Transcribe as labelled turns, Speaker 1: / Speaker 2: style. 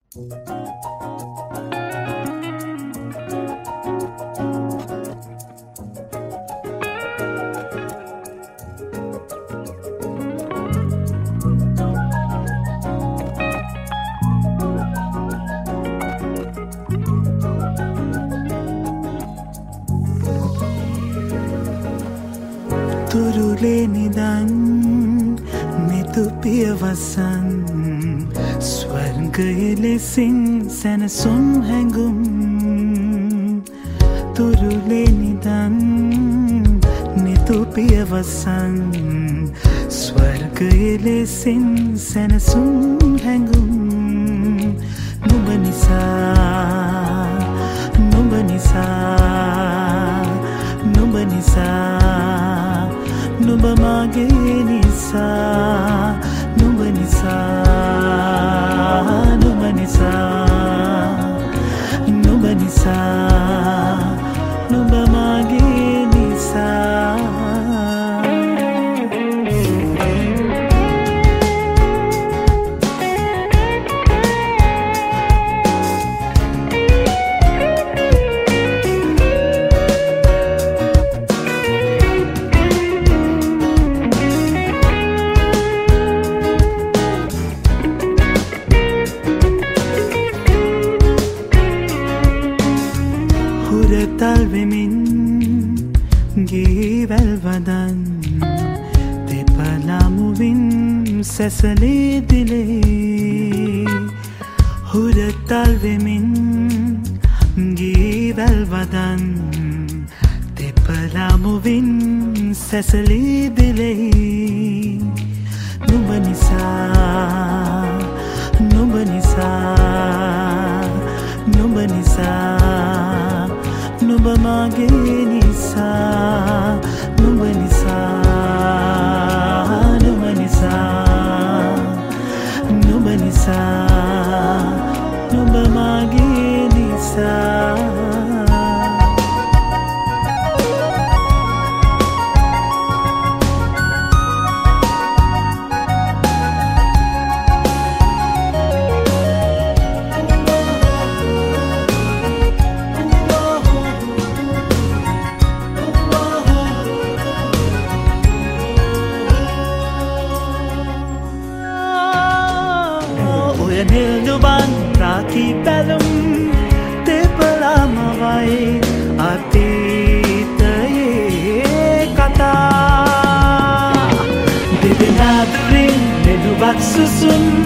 Speaker 1: තුරුලේ නිදන් මෙතු පියවසන් ස්වර්ගයේ ලෙසින් සැනසුම් හැඟුම් තුරුලේ නිදන් මෙතු පියවසන් ස්වර්ගයේ ලෙසින් සැනසුම් හැඟුම් නුඹ නිසා නුඹ නිසා නුඹ නිසා නුඹ මගේ නිසා නුඹ නිසා නුඹ නිසා නුඹ නිසා නුඹ මගේ නිසා තල් වෙමින් ගීවැල් වදන් දෙපළමුවින් සැසලී දිලේ හුරතල් වෙමින් ගීවැල් වදන් දෙපළමුවින් සැසලී දිලේ නුඹ නිසා නුඹ නිසා නුඹ නිසා නුඹ මගේ නිසා නුඹ නිසා නුඹ නිසා නුඹ නිසා නුඹ මගේ නිසා නිල්දුබන් රාකී පැලුම් දෙපළමවයි අතීතයේ කතා දෙදෙනා දුරින් මෙනුවත් සුසුම්